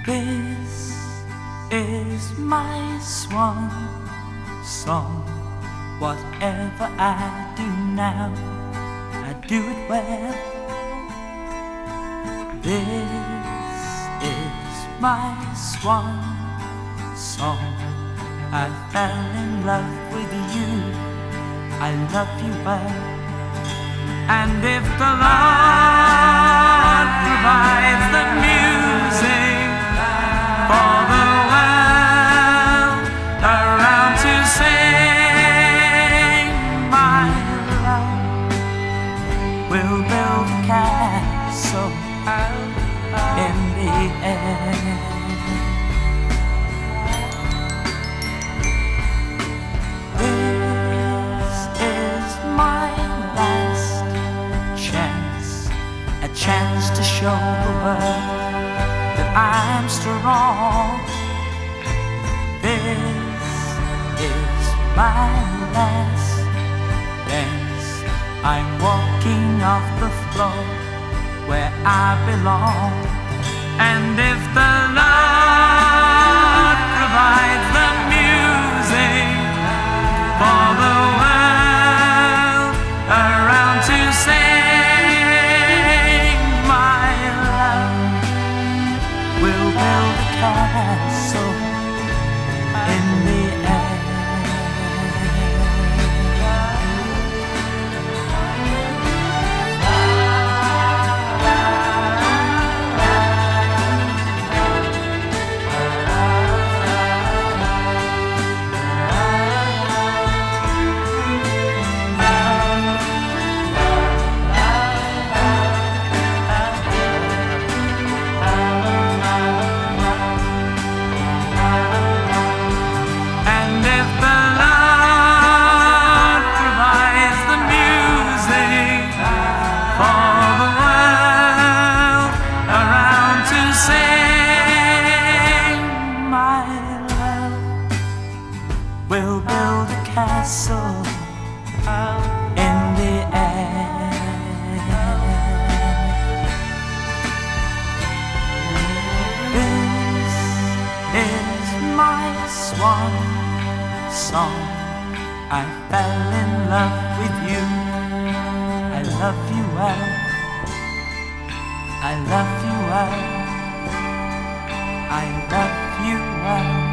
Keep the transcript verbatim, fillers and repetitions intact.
This is my swan song. Whatever I do now, I do it well. This is my swan song. I fell in love with you, I love you well. And if the Lord provides the music for the world around to sing, my love will build a castle in the air. This is my last chance, a chance to show the world that I'm strong. This is my last dance. I'm walking off the floor where I belong. And if the Lord provides the music for the world around to sing, my love will build a castle in the air. We'll build a castle in the air. This is my swan song. I fell in love with you, I love you well, I love you well, I love you well.